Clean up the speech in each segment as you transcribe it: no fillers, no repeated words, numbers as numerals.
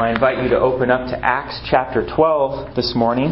I invite you to open up to Acts chapter 12 this morning.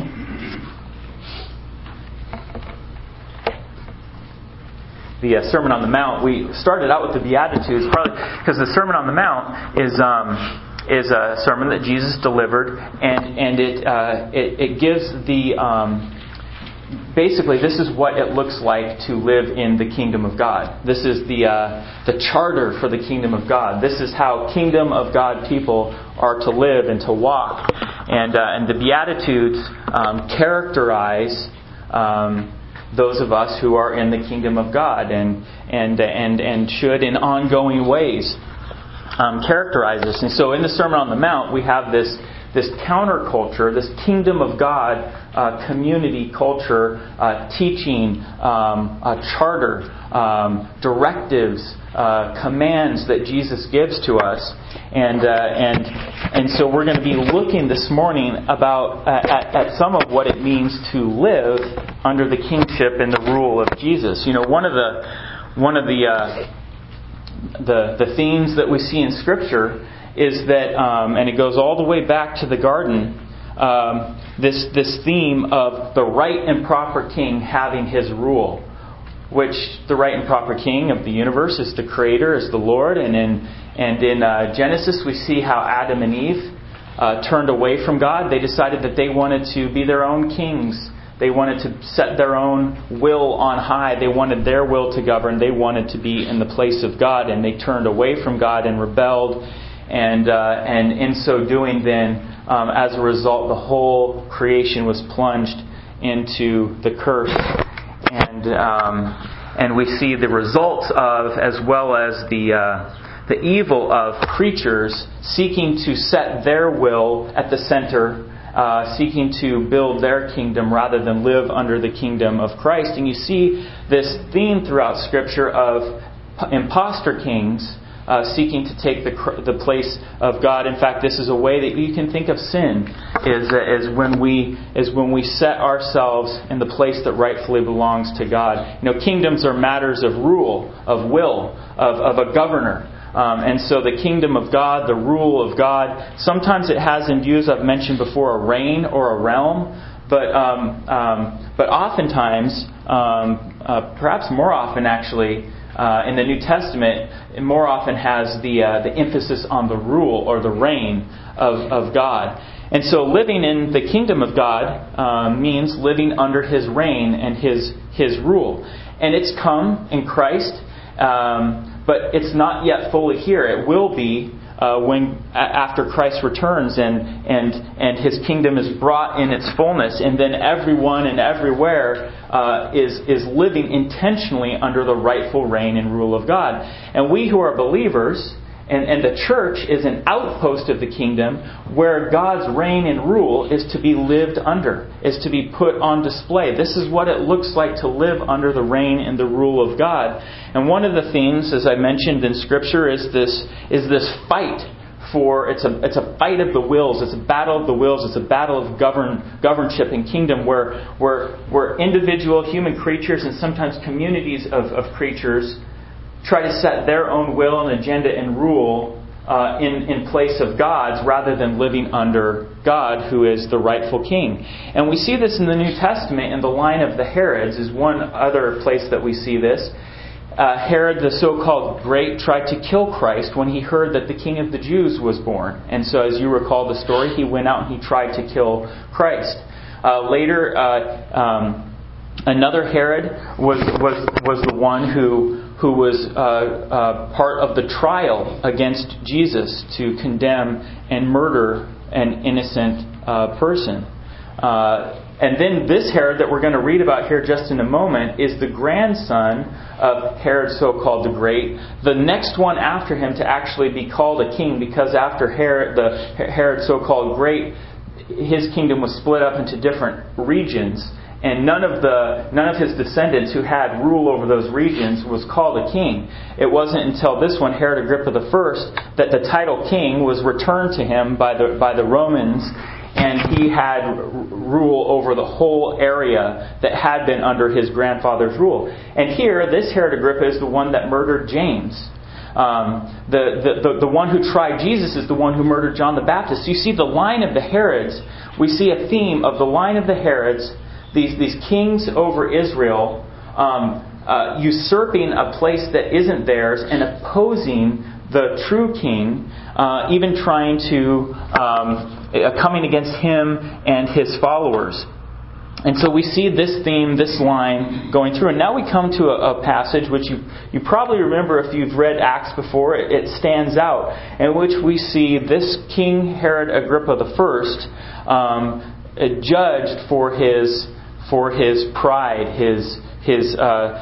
The Sermon on the Mount, we started out with the Beatitudes probably because the Sermon on the Mount is a sermon that Jesus delivered, and it gives the basically, this is what it looks like to live in the kingdom of God. This is the charter for the kingdom of God. This is how kingdom of God people are to live and to walk. And the Beatitudes characterize those of us who are in the kingdom of God and should in ongoing ways characterize us. And so in the Sermon on the Mount, we have this counterculture, this kingdom of God community culture, teaching, charter, directives, commands that Jesus gives to us, and so we're going to be looking this morning about at some of what it means to live under the kingship and the rule of Jesus. You know, one of the themes that we see in Scripture is that, and it goes all the way back to the garden, this theme of the right and proper king having his rule, which the right and proper king of the universe is the Creator, is the Lord. And in Genesis we see how Adam and Eve turned away from God. They decided that they wanted to be their own kings. They wanted to set their own will on high. They wanted their will to govern. They wanted to be in the place of God, and they turned away from God and rebelled. And in so doing, then, as a result, the whole creation was plunged into the curse. And we see the results of, as well as the evil of creatures seeking to set their will at the center, seeking to build their kingdom rather than live under the kingdom of Christ. And you see this theme throughout Scripture of imposter kings seeking to take the place of God. In fact, this is a way that you can think of sin, is when we set ourselves in the place that rightfully belongs to God. You know, kingdoms are matters of rule, of will, of a governor. And so the kingdom of God, the rule of God, sometimes it has in view, as I've mentioned before, a reign or a realm. But oftentimes, perhaps more often actually, in the New Testament, it more often has the emphasis on the rule or the reign of God. And so living in the kingdom of God means living under His reign and His rule. And it's come in Christ, but it's not yet fully here. It will be when after Christ returns and His kingdom is brought in its fullness, and then everyone and everywhere is living intentionally under the rightful reign and rule of God. And we who are believers, and the church is an outpost of the kingdom where God's reign and rule is to be lived under, is to be put on display. This is what it looks like to live under the reign and the rule of God. And one of the themes, as I mentioned in Scripture, is this fight for it's a fight of the wills. It's a battle of the wills. It's a battle of governship and kingdom where individual human creatures and sometimes communities of creatures try to set their own will and agenda and rule in place of God's, rather than living under God, who is the rightful king. And we see this in the New Testament in the line of the Herods is one other place that we see this. Herod, the so-called Great, tried to kill Christ when he heard that the King of the Jews was born. And so, as you recall the story, he went out and he tried to kill Christ. Later, another Herod was the one who was part of the trial against Jesus to condemn and murder an innocent person. And then this Herod that we're going to read about here just in a moment is the grandson of Herod, so-called the Great, the next one after him to actually be called a king, because after Herod, so-called Great, his kingdom was split up into different regions. And none of his descendants who had rule over those regions was called a king. It wasn't until this one, Herod Agrippa I, that the title king was returned to him by the Romans, and he had rule over the whole area that had been under his grandfather's rule. And here, this Herod Agrippa is the one that murdered James. The one who tried Jesus is the one who murdered John the Baptist. So you see the line of the Herods. We see a theme of the line of the Herods, these kings over Israel, usurping a place that isn't theirs and opposing the true king, even trying to coming against him and his followers. And so we see this theme, this line going through. And now we come to a passage which you probably remember if you've read Acts before. It stands out, in which we see this King Herod Agrippa I judged for his pride, his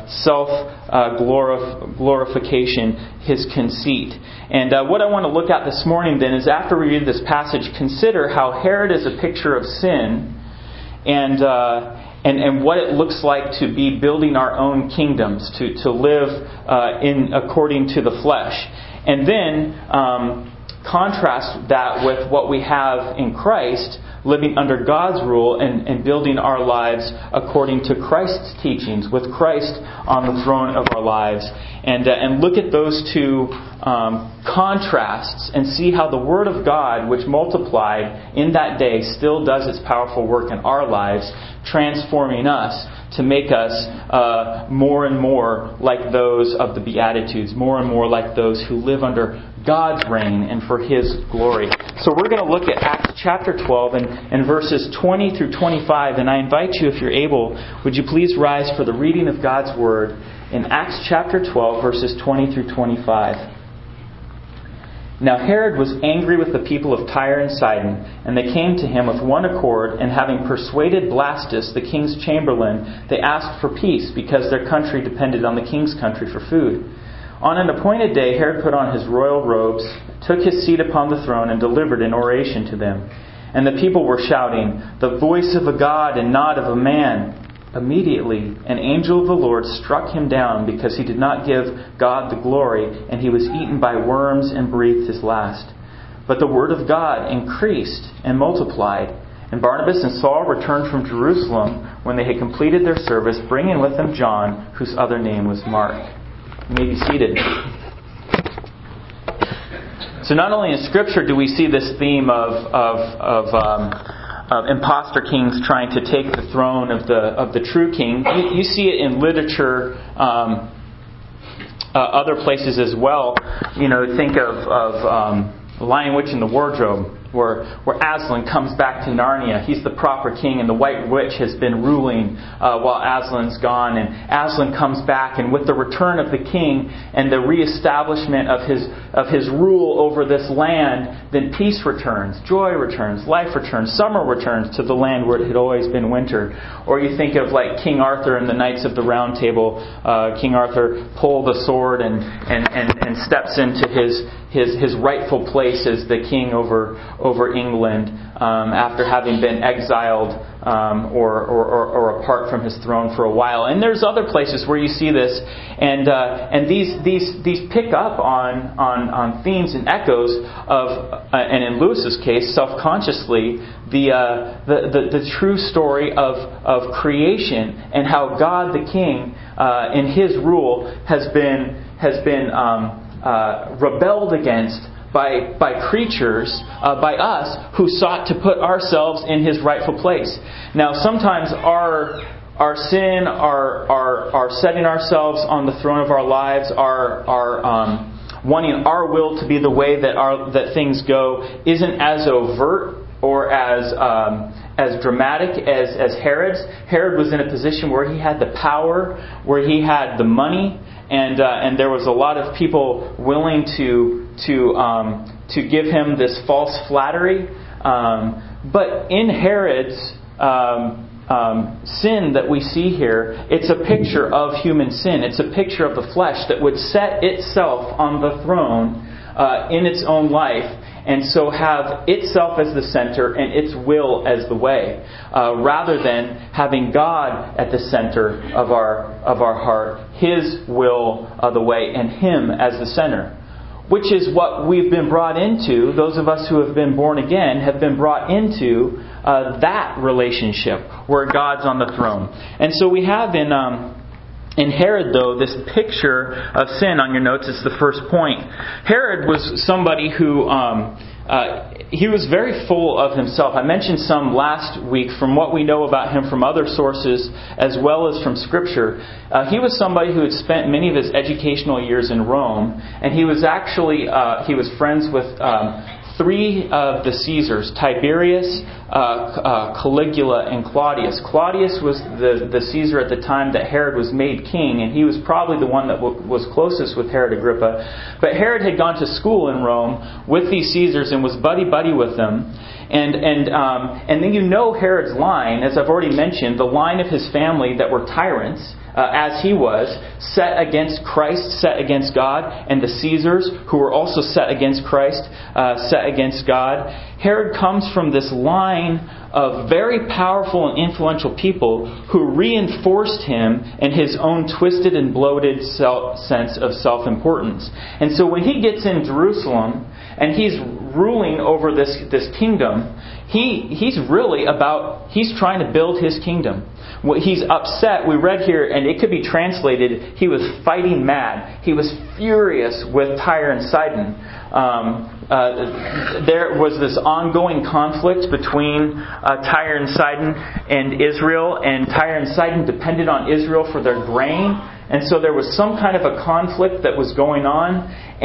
self-glorification, his conceit. And what I want to look at this morning then is, after we read this passage, consider how Herod is a picture of sin, and what it looks like to be building our own kingdoms, to live according to the flesh. And then contrast that with what we have in Christ, living under God's rule and building our lives according to Christ's teachings, with Christ on the throne of our lives. And look at those two contrasts and see how the Word of God, which multiplied in that day, still does its powerful work in our lives, transforming us to make us more and more like those of the Beatitudes, more and more like those who live under God's reign and for His glory. So we're going to look at Acts chapter 12 and verses 20 through 25. And I invite you, if you're able, would you please rise for the reading of God's Word in Acts chapter 12, verses 20 through 25. Now Herod was angry with the people of Tyre and Sidon, and they came to him with one accord, and having persuaded Blastus, the king's chamberlain, they asked for peace, because their country depended on the king's country for food. On an appointed day, Herod put on his royal robes, took his seat upon the throne, and delivered an oration to them. And the people were shouting, "The voice of a God and not of a man." Immediately, an angel of the Lord struck him down, because he did not give God the glory, and he was eaten by worms and breathed his last. But the word of God increased and multiplied. And Barnabas and Saul returned from Jerusalem when they had completed their service, bringing with them John, whose other name was Mark. You may be seated. So not only in Scripture do we see this theme of imposter kings trying to take the throne of the true king, you see it in literature, other places as well. You know, think of Lion, Witch, and the Wardrobe, where Aslan comes back to Narnia. He's the proper king, and the White Witch has been ruling while Aslan's gone. And Aslan comes back, and with the return of the king and the reestablishment of his rule over this land, then peace returns, joy returns, life returns, summer returns to the land where it had always been winter. Or you think of like King Arthur and the Knights of the Round Table. King Arthur pulls the sword and steps into his rightful place as the king over England, after having been exiled or apart from his throne for a while. And there's other places where you see this, and these pick up on themes and echoes of, and in Lewis's case, self-consciously, the true story of creation, and how God the King in His rule has been rebelled against by creatures, by us, who sought to put ourselves in His rightful place. Now, sometimes our sin, our setting ourselves on the throne of our lives, our wanting our will to be the way that things go, isn't as overt or as dramatic as Herod's. Herod was in a position where he had the power, where he had the money, and there was a lot of people willing to give him this false flattery. But in Herod's sin that we see here, it's a picture of human sin. It's a picture of the flesh that would set itself on the throne in its own life, and so have itself as the center and its will as the way, rather than having God at the center of our heart, His will the way, and Him as the center. Which is what we've been brought into. Those of us who have been born again have been brought into that relationship where God's on the throne. And so we have in In Herod, though, this picture of sin on your notes is the first point. Herod was somebody who he was very full of himself. I mentioned some last week from what we know about him from other sources as well as from Scripture. He was somebody who had spent many of his educational years in Rome, and he was actually he was friends with three of the Caesars: Tiberius, Caligula, and Claudius. Claudius was the Caesar at the time that Herod was made king, and he was probably the one that was closest with Herod Agrippa. But Herod had gone to school in Rome with these Caesars and was buddy-buddy with them. And then you know Herod's line, as I've already mentioned, the line of his family that were tyrants, as he was, set against Christ, set against God, and the Caesars, who were also set against Christ, set against God. Herod comes from this line of very powerful and influential people who reinforced him in his own twisted and bloated sense of self-importance. And so when he gets in Jerusalem and he's ruling over this kingdom, he's trying to build his kingdom. He's upset. We read here, and it could be translated, he was fighting mad. He was furious with Tyre and Sidon. There was this ongoing conflict between Tyre and Sidon and Israel, and Tyre and Sidon depended on Israel for their grain, and so there was some kind of a conflict that was going on,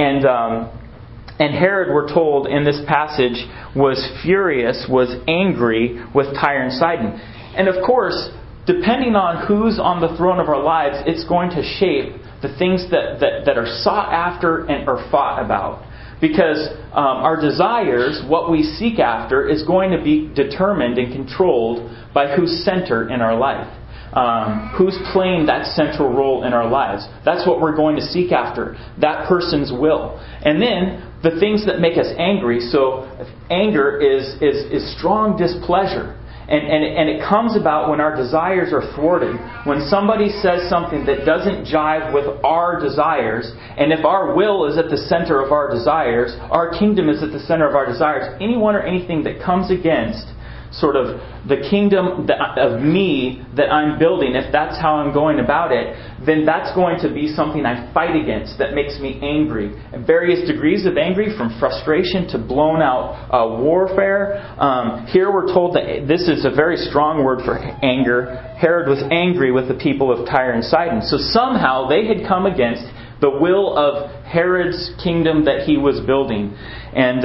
and Herod, we're told in this passage, was furious, was angry with Tyre and Sidon. And of course, depending on who's on the throne of our lives, it's going to shape the things that are sought after and are fought about. Because our desires, what we seek after, is going to be determined and controlled by who's center in our life. Who's playing that central role in our lives. That's what we're going to seek after. That person's will. And then the things that make us angry. So anger is strong displeasure. And it comes about when our desires are thwarted. When somebody says something that doesn't jive with our desires, and if our will is at the center of our desires, our kingdom is at the center of our desires, anyone or anything that comes against sort of the kingdom of me that I'm building, if that's how I'm going about it, then that's going to be something I fight against that makes me angry. And various degrees of angry, from frustration to blown out warfare. Here we're told that this is a very strong word for anger. Herod was angry with the people of Tyre and Sidon. So somehow they had come against the will of Herod's kingdom that he was building. And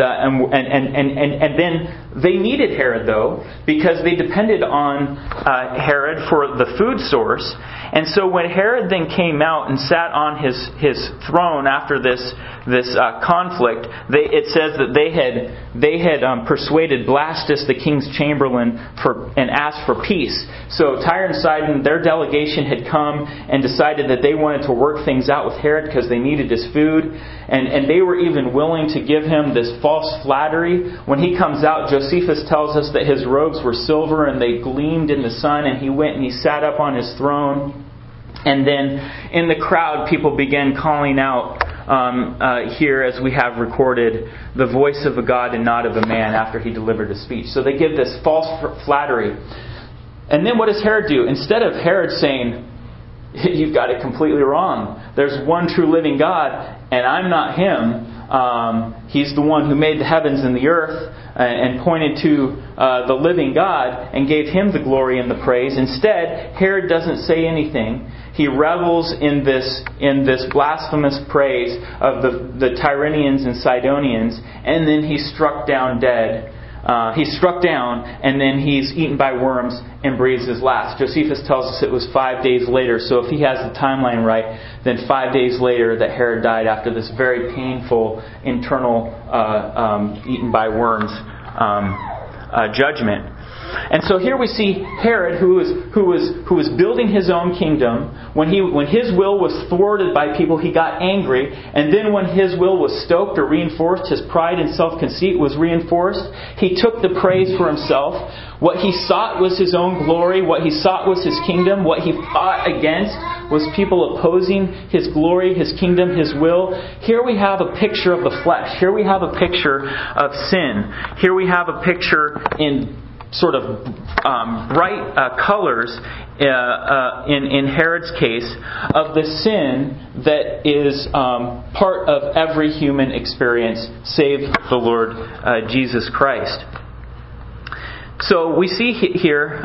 then they needed Herod, though, because they depended on Herod for the food source. And so when Herod then came out and sat on his throne after this conflict, it says that they had persuaded Blastus, the king's chamberlain, and asked for peace. So Tyre and Sidon, their delegation had come and decided that they wanted to work things out with Herod because they needed his food. And they were even willing to give him this false flattery. When he comes out, Josephus tells us that his robes were silver and they gleamed in the sun, and he went and he sat up on his throne. And then in the crowd, people began calling out here, as we have recorded, the voice of a God and not of a man, after he delivered a speech. So they give this false flattery. And then what does Herod do? Instead of Herod saying, "You've got it completely wrong. There's one true living God, and I'm not Him. He's the one who made the heavens and the earth," and pointed to the living God and gave Him the glory and the praise. Instead, Herod doesn't say anything. He revels in this blasphemous praise of the Tyrrhenians and Sidonians, and then he's struck down dead. He's struck down, and then he's eaten by worms and breathes his last. Josephus tells us it was 5 days later. So if he has the timeline right, then 5 days later that Herod died after this very painful internal eaten by worms judgment. And so here we see Herod, who was building his own kingdom. When his will was thwarted by people, he got angry. And then when his will was stoked or reinforced, his pride and self-conceit was reinforced. He took the praise for himself. What he sought was his own glory. What he sought was his kingdom. What he fought against was people opposing his glory, his kingdom, his will. Here we have a picture of the flesh. Here we have a picture of sin. Here we have a picture in sort of bright colors in Herod's case of the sin that is part of every human experience, save the Lord Jesus Christ. So we see here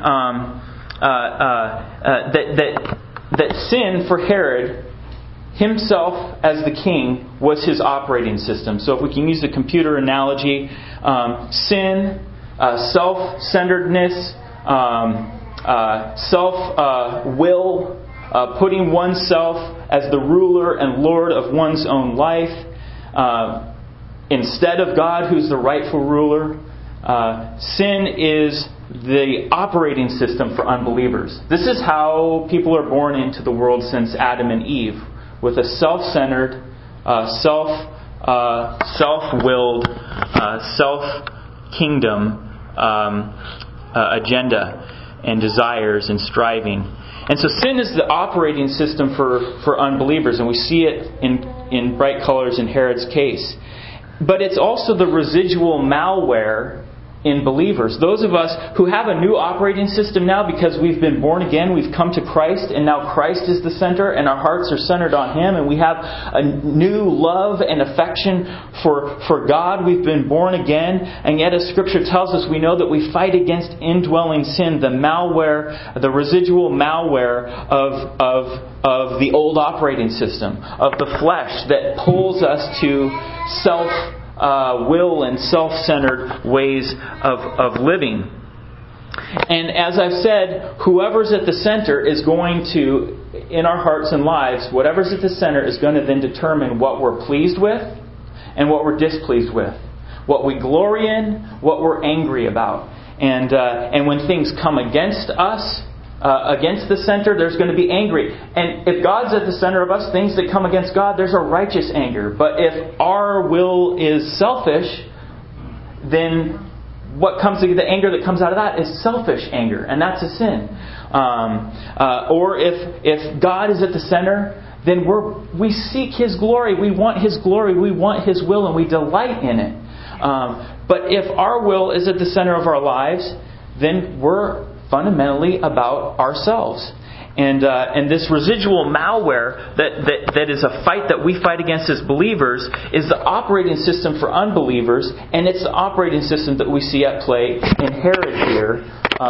that sin for Herod himself as the king was his operating system. So if we can use a computer analogy, sin, self-centeredness, self-will, putting oneself as the ruler and lord of one's own life instead of God, who's the rightful ruler. Sin is the operating system for unbelievers. This is how people are born into the world since Adam and Eve, with a self-centered, self-willed, self-kingdom agenda and desires and striving. And so sin is the operating system for unbelievers, and we see it in bright colors in Herod's case. But it's also the residual malware in believers. Those of us who have a new operating system now because we've been born again, we've come to Christ, and now Christ is the center, and our hearts are centered on Him, and we have a new love and affection for God. We've been born again, and yet as Scripture tells us, we know that we fight against indwelling sin, the malware, the residual malware of the old operating system, of the flesh that pulls us to will and self-centered ways of living. And as I've said, whoever's at the center is going to, in our hearts and lives, whatever's at the center is going to then determine what we're pleased with and what we're displeased with, what we glory in, what we're angry about. And when things come against us, against the center, there's going to be angry. And if God's at the center of us, things that come against God, there's a righteous anger. But if our will is selfish, then the anger that comes out of that is selfish anger, and that's a sin. Or if God is at the center, then we seek His glory. We want His glory. We want His will, and we delight in it. But if our will is at the center of our lives, then we're fundamentally about ourselves. And this residual malware that is a fight that we fight against as believers is the operating system for unbelievers, and it's the operating system that we see at play in Herod here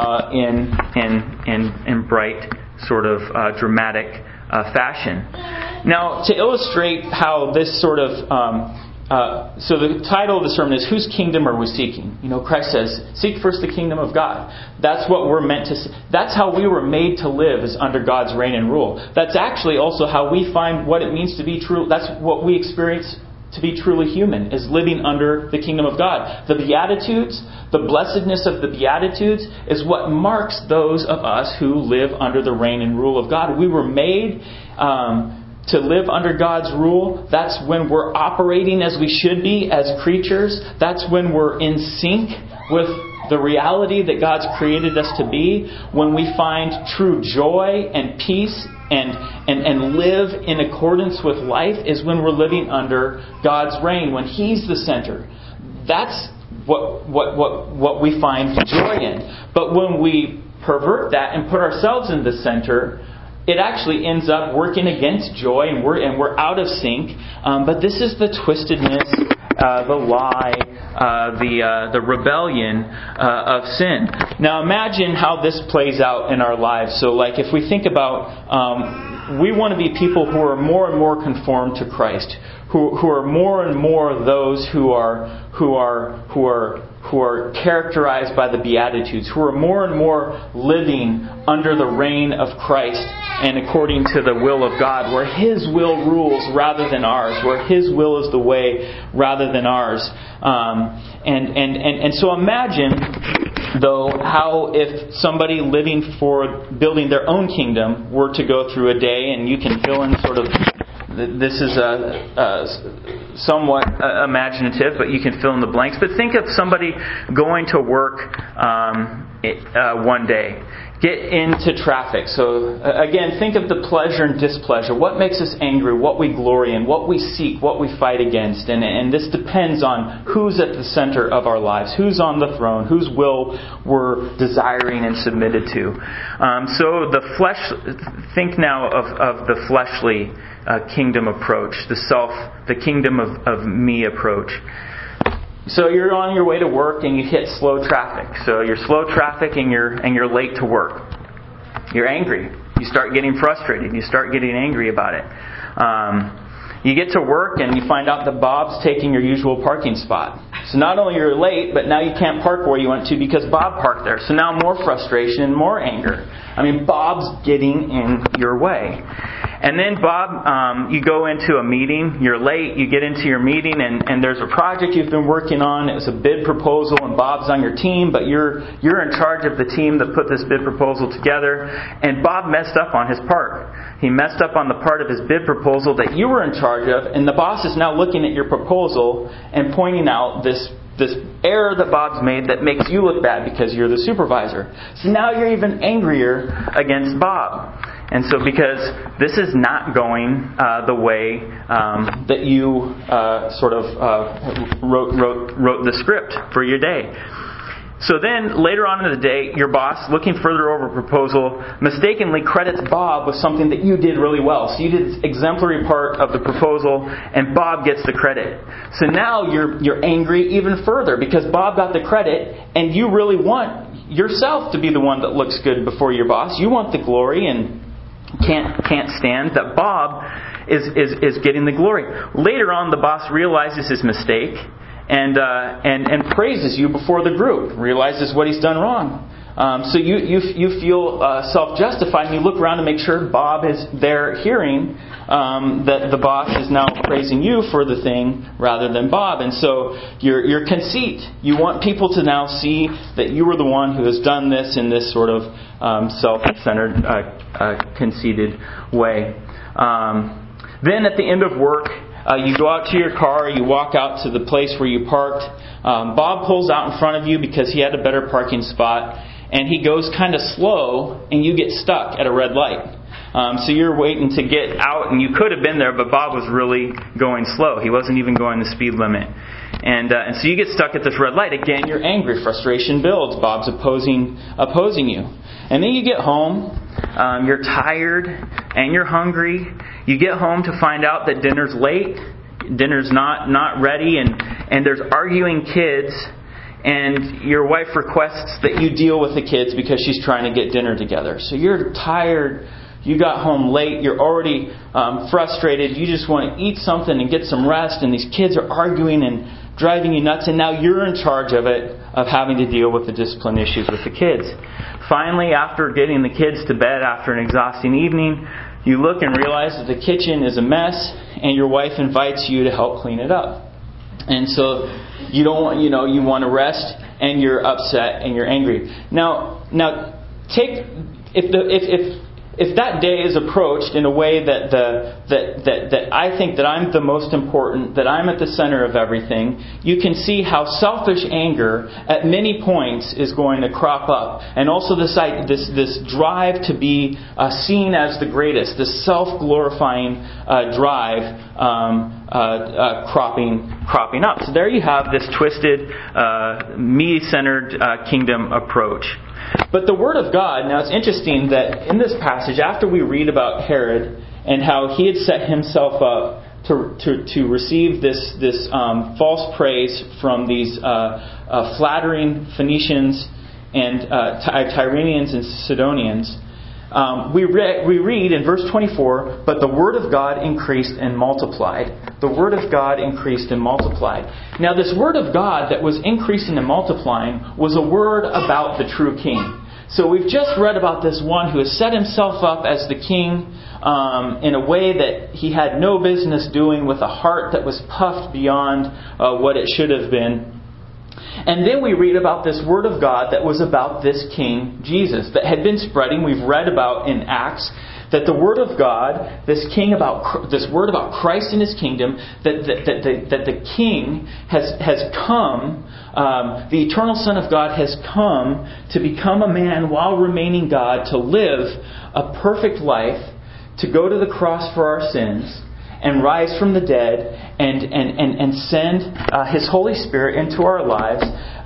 in bright sort of dramatic fashion. Now, to illustrate how this sort of so the title of the sermon is, Whose Kingdom Are We Seeking? Christ says, seek first the kingdom of God. That's what we're meant to. That's how we were made to live, is under God's reign and rule. That's actually also how we find what it means to be true. That's what we experience to be truly human, is living under the kingdom of God. The Beatitudes, the blessedness of the Beatitudes, is what marks those of us who live under the reign and rule of God. We were made to live under God's rule. That's when we're operating as we should be as creatures. That's when we're in sync with the reality that God's created us to be. When we find true joy and peace and live in accordance with life is when we're living under God's reign, when He's the center. That's what we find joy in. But when we pervert that and put ourselves in the center, it actually ends up working against joy, and we're out of sync. But this is the twistedness, the lie, the rebellion of sin. Now imagine how this plays out in our lives. So, like, if we think about, we want to be people who are more and more conformed to Christ, who are more and more those who are characterized by the Beatitudes, who are more and more living under the reign of Christ and according to the will of God, where His will rules rather than ours, where His will is the way rather than ours. And so imagine, though, how if somebody living for building their own kingdom were to go through a day, and you can fill in sort of, this is somewhat imaginative, but you can fill in the blanks. But think of somebody going to work one day. Get into traffic. So again, think of the pleasure and displeasure. What makes us angry? What we glory in? What we seek? What we fight against? And this depends on who's at the center of our lives. Who's on the throne? Whose will we're desiring and submitted to. So think now of the fleshly kingdom approach, the kingdom of me approach. So you're on your way to work and you hit slow traffic. So you're slow traffic and you're late to work. You're angry. You start getting frustrated. You start getting angry about it. You get to work and you find out that Bob's taking your usual parking spot. So not only you're late, but now you can't park where you want to because Bob parked there. So now more frustration and more anger. I mean, Bob's getting in your way. And then Bob, you go into a meeting, you're late, you get into your meeting and there's a project you've been working on. It was a bid proposal and Bob's on your team, but you're in charge of the team that put this bid proposal together. And Bob messed up on his part. He messed up on the part of his bid proposal that you were in charge of, and the boss is now looking at your proposal and pointing out this error that Bob's made that makes you look bad because you're the supervisor. So now you're even angrier against Bob. And so because this is not going the way that you wrote the script for your day. So then, later on in the day, your boss, looking further over a proposal, mistakenly credits Bob with something that you did really well. So you did this exemplary part of the proposal, and Bob gets the credit. So now you're angry even further because Bob got the credit, and you really want yourself to be the one that looks good before your boss. You want the glory, and can't stand that Bob is getting the glory. Later on, the boss realizes his mistake. And praises you before the group, realizes what he's done wrong. So you feel self-justified, and you look around to make sure Bob is there hearing that the boss is now praising you for the thing rather than Bob. And so your conceit. You want people to now see that you were the one who has done this in this sort of self-centered, conceited way. Then at the end of work, you go out to your car, you walk out to the place where you parked. Bob pulls out in front of you because he had a better parking spot, and he goes kind of slow, and you get stuck at a red light. So you're waiting to get out, and you could have been there, but Bob was really going slow. He wasn't even going the speed limit. And so you get stuck at this red light. Again, you're angry. Frustration builds. Bob's opposing you. And then you get home. You're tired and you're hungry. You get home to find out that dinner's late. Dinner's not ready. And there's arguing kids. And your wife requests that you deal with the kids because she's trying to get dinner together. So you're tired. You got home late. You're already frustrated. You just want to eat something and get some rest. And these kids are arguing and driving you nuts. And now you're in charge of it, of having to deal with the discipline issues with the kids. Finally, after getting the kids to bed after an exhausting evening, you look and realize that the kitchen is a mess, and your wife invites you to help clean it up. And so you don't want, you want to rest, and you're upset and you're angry. Now take if that day is approached in a way that I think that I'm the most important, that I'm at the center of everything, you can see how selfish anger at many points is going to crop up, and also this drive to be seen as the greatest, this self-glorifying drive cropping up. So there you have this twisted, me-centered kingdom approach. But the Word of God, now it's interesting that in this passage, after we read about Herod and how he had set himself up to receive this false praise from these flattering Phoenicians and Tyrenians and Sidonians, we read in verse 24, but the Word of God increased and multiplied. The Word of God increased and multiplied. Now this Word of God that was increasing and multiplying was a word about the true King. So we've just read about this one who has set himself up as the king in a way that he had no business doing, with a heart that was puffed beyond what it should have been. And then we read about this Word of God that was about this King Jesus that had been spreading. We've read about in Acts that the Word of God, this Word about Christ and His kingdom, that the King has come, the eternal Son of God has come to become a man while remaining God, to live a perfect life, to go to the cross for our sins, and rise from the dead, and send His Holy Spirit into our lives,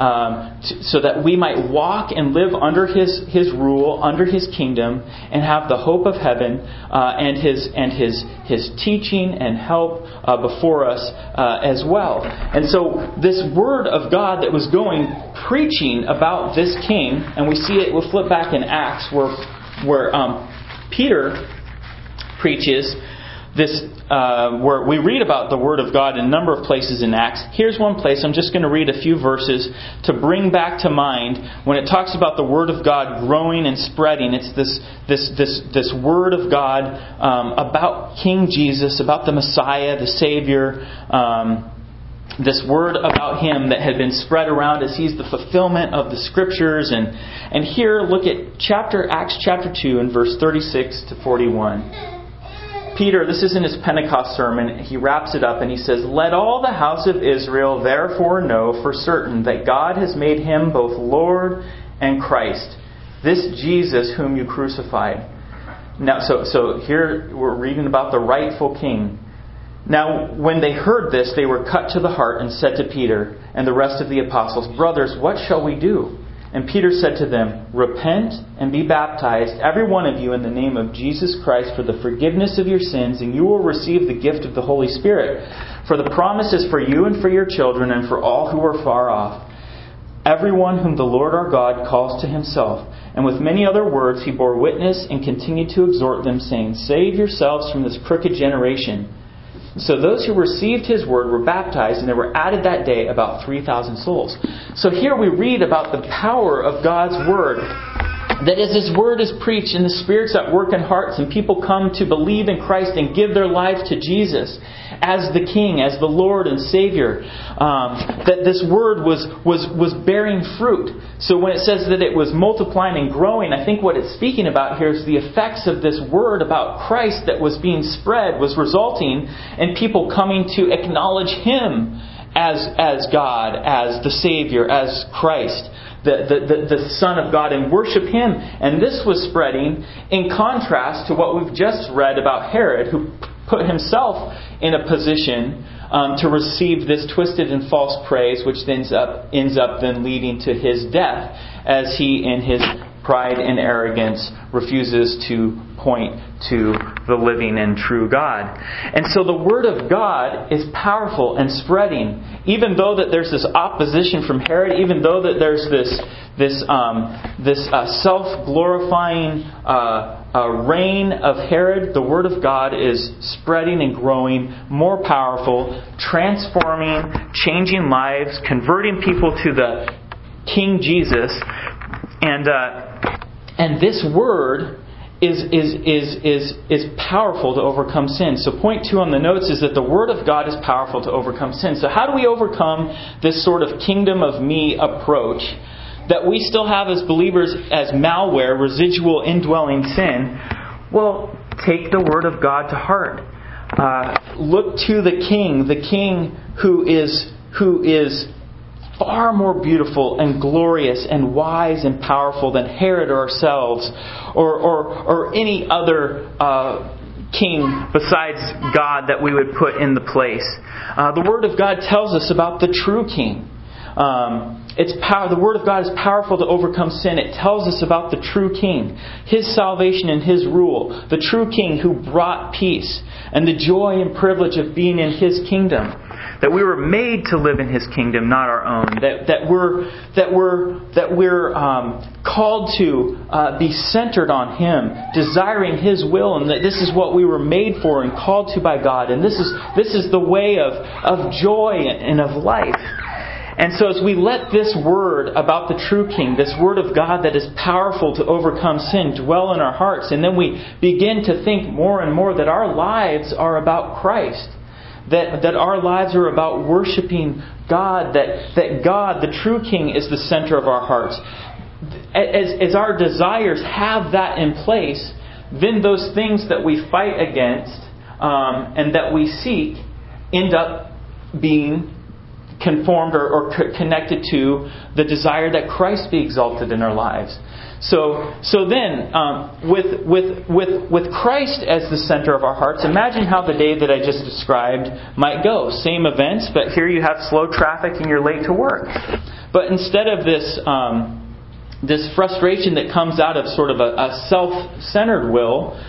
so that we might walk and live under His rule, under His kingdom, and have the hope of heaven and His teaching and help before us as well. And so this Word of God that was going preaching about this King, and we see it. We'll flip back in Acts where Peter preaches this, where we read about the Word of God in a number of places in Acts. Here's one place. I'm just going to read a few verses to bring back to mind when it talks about the Word of God growing and spreading. It's this Word of God about King Jesus, about the Messiah, the Savior. This word about Him that had been spread around as He's the fulfillment of the Scriptures. And here, look at Acts chapter 2 and verse 36 to 41. Peter, this is in his Pentecost sermon, he wraps it up and he says, "Let all the house of Israel therefore know for certain that God has made Him both Lord and Christ, this Jesus whom you crucified." Now, so here we're reading about the rightful King. Now, when they heard this, they were cut to the heart and said to Peter and the rest of the apostles, "Brothers, what shall we do?" And Peter said to them, "Repent and be baptized, every one of you, in the name of Jesus Christ for the forgiveness of your sins, and you will receive the gift of the Holy Spirit. For the promise is for you and for your children and for all who are far off, everyone whom the Lord our God calls to Himself." And with many other words he bore witness and continued to exhort them, saying, "Save yourselves from this crooked generation." So those who received His word were baptized, and there were added that day about 3,000 souls. So here we read about the power of God's word. That as His word is preached and the Spirit's at work in hearts and people come to believe in Christ and give their life to Jesus as the King, as the Lord and Savior, that this word was bearing fruit. So when it says that it was multiplying and growing, I think what it's speaking about here is the effects of this word about Christ that was being spread was resulting in people coming to acknowledge Him as God, as the Savior, as Christ, the Son of God, and worship Him. And this was spreading in contrast to what we've just read about Herod, who put himself in a position to receive this twisted and false praise, which ends up then leading to his death, as he, in his pride and arrogance, refuses to point to the living and true God. And so the Word of God is powerful and spreading, even though that there's this opposition from Herod, even though that there's this self-glorifying reign of Herod. The Word of God is spreading and growing, more powerful, transforming, changing lives, converting people to the King Jesus. And this Word is powerful to overcome sin. So point 2 on the notes is that the Word of God is powerful to overcome sin. So how do we overcome this sort of kingdom of me approach that we still have as believers as malware, residual indwelling sin? Well, take the Word of God to heart. Look to the King who is far more beautiful and glorious and wise and powerful than Herod or ourselves or any other king besides God that we would put in the place. The Word of God tells us about the true King. The Word of God is powerful to overcome sin. It tells us about the true King, His salvation and His rule, the true King who brought peace and the joy and privilege of being in His kingdom. That we were made to live in His kingdom, not our own. That we're called to be centered on Him, desiring His will, and that this is what we were made for and called to by God. And this is the way of joy and of life. And so as we let this Word about the true King, this Word of God that is powerful to overcome sin, dwell in our hearts, and then we begin to think more and more that our lives are about Christ. That our lives are about worshiping God, that God, the true King, is the center of our hearts. As our desires have that in place, then those things that we fight against and that we seek end up being conformed or connected to the desire that Christ be exalted in our lives. So then, with Christ as the center of our hearts, imagine how the day that I just described might go. Same events, but here you have slow traffic and you're late to work. But instead of this frustration that comes out of sort of a self-centered will,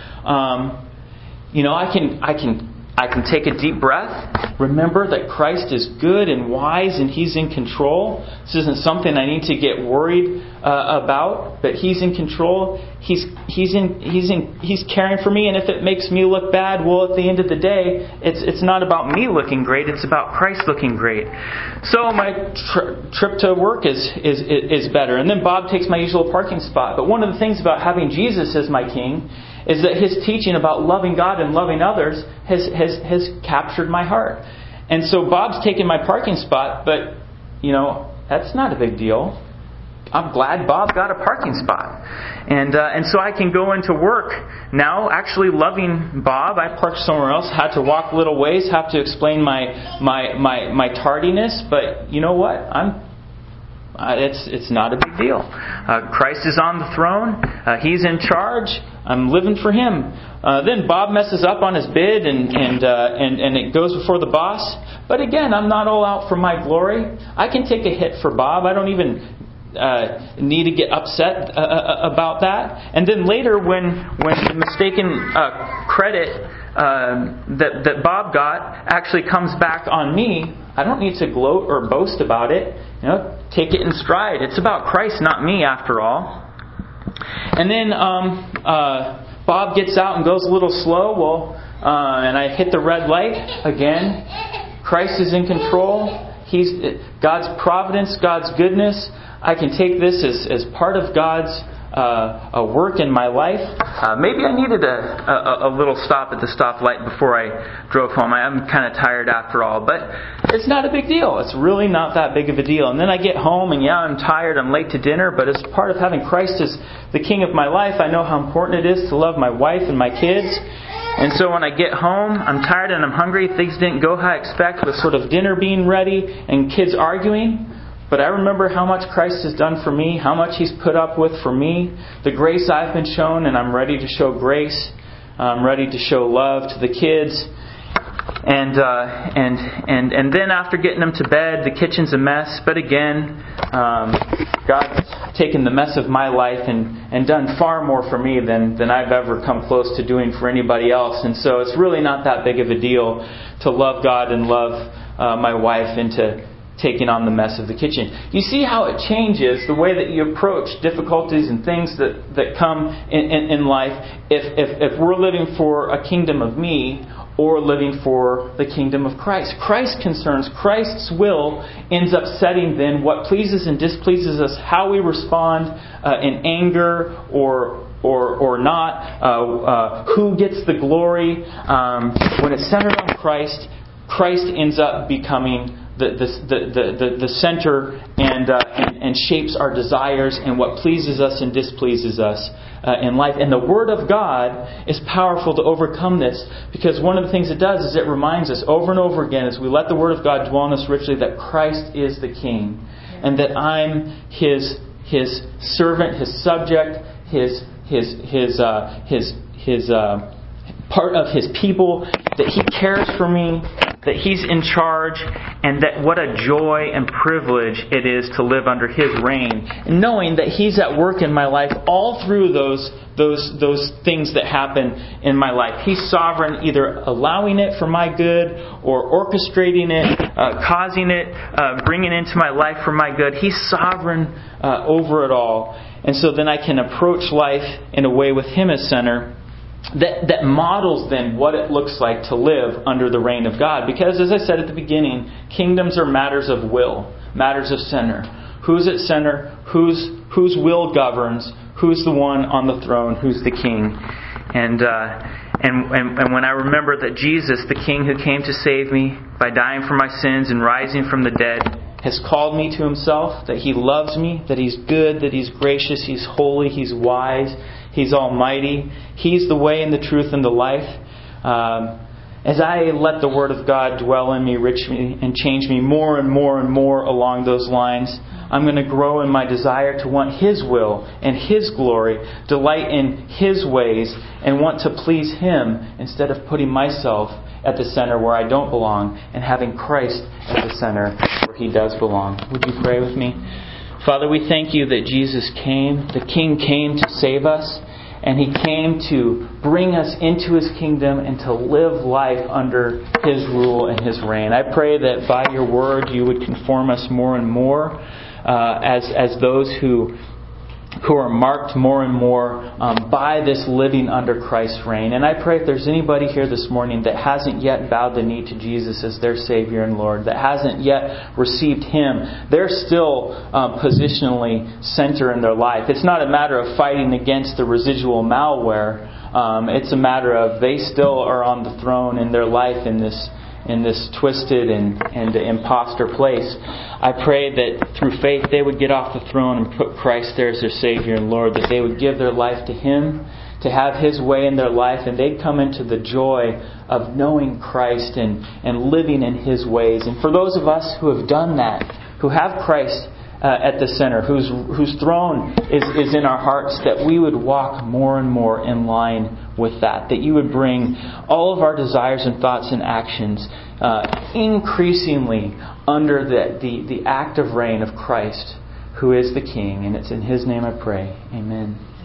I can take a deep breath, remember that Christ is good and wise and He's in control. This isn't something I need to get worried about, but He's in control. He's caring for me, and if it makes me look bad, well, at the end of the day, it's not about me looking great, it's about Christ looking great. So my trip to work is better. And then Bob takes my usual parking spot. But one of the things about having Jesus as my King is that His teaching about loving God and loving others has captured my heart. And so Bob's taken my parking spot, but, that's not a big deal. I'm glad Bob got a parking spot. And so I can go into work now actually loving Bob. I parked somewhere else, had to walk a little ways, have to explain my tardiness, but you know what? It's not a big deal. Christ is on the throne. He's in charge. I'm living for Him. Then Bob messes up on his bid and it goes before the boss. But again, I'm not all out for my glory. I can take a hit for Bob. I don't even need to get upset about that. And then later, when the mistaken credit that Bob got actually comes back on me, I don't need to gloat or boast about it. Take it in stride. It's about Christ, not me, after all. And then Bob gets out and goes a little slow. And I hit the red light again. Christ is in control. He's God's providence, God's goodness. I can take this as part of God's work in my life. Maybe I needed a little stop at the stoplight before I drove home. I'm kind of tired after all, but it's not a big deal. It's really not that big of a deal. And then I get home and I'm tired, I'm late to dinner, but as part of having Christ as the King of my life, I know how important it is to love my wife and my kids. And so when I get home, I'm tired and I'm hungry. Things didn't go how I expect, with sort of dinner being ready and kids arguing. But I remember how much Christ has done for me, how much He's put up with for me, the grace I've been shown, and I'm ready to show grace. I'm ready to show love to the kids. And then after getting them to bed, the kitchen's a mess. But again, God's taken the mess of my life and done far more for me than I've ever come close to doing for anybody else. And so it's really not that big of a deal to love God and love my wife into taking on the mess of the kitchen. You see how it changes the way that you approach difficulties and things that come in life if we're living for a kingdom of me or living for the kingdom of Christ. Christ's concerns, Christ's will ends up setting then what pleases and displeases us, how we respond in anger or not, who gets the glory. When it's centered on Christ, Christ ends up becoming the center and shapes our desires and what pleases us and displeases us in life. And the Word of God is powerful to overcome this, because one of the things it does is it reminds us over and over again, as we let the Word of God dwell in us richly, that Christ is the King and that I'm His servant, His subject, His part of His people, that He cares for me, that He's in charge, and that what a joy and privilege it is to live under His reign, and knowing that He's at work in my life all through those things that happen in my life. He's sovereign, either allowing it for my good or orchestrating it, causing it, bringing it into my life for my good. He's sovereign over it all. And so then I can approach life in a way with Him as center that models then what it looks like to live under the reign of God. Because as I said at the beginning, kingdoms are matters of will, matters of center. Who's at center? Whose will governs? Who's the one on the throne? Who's the king? And when I remember that Jesus, the King who came to save me by dying for my sins and rising from the dead, has called me to Himself, that He loves me, that He's good, that He's gracious, He's holy, He's wise, He's almighty. He's the way and the truth and the life. As I let the Word of God dwell in me, enrich me, and change me more and more and more along those lines, I'm going to grow in my desire to want His will and His glory, delight in His ways, and want to please Him instead of putting myself at the center where I don't belong and having Christ at the center where He does belong. Would you pray with me? Father, we thank You that Jesus came. The King came to save us. And He came to bring us into His kingdom and to live life under His rule and His reign. I pray that by Your Word You would conform us more and more as those who are marked more and more by this living under Christ's reign. And I pray if there's anybody here this morning that hasn't yet bowed the knee to Jesus as their Savior and Lord, that hasn't yet received Him, they're still positionally center in their life. It's not a matter of fighting against the residual malware. It's a matter of they still are on the throne in their life in this twisted and imposter place. I pray that through faith they would get off the throne and put Christ there as their Savior and Lord, that they would give their life to Him, to have His way in their life, and they'd come into the joy of knowing Christ and living in His ways. And for those of us who have done that, who have Christ at the center, whose throne is in our hearts, that we would walk more and more in line with that You would bring all of our desires and thoughts and actions increasingly under the active reign of Christ, who is the King. And it's in His name I pray. Amen.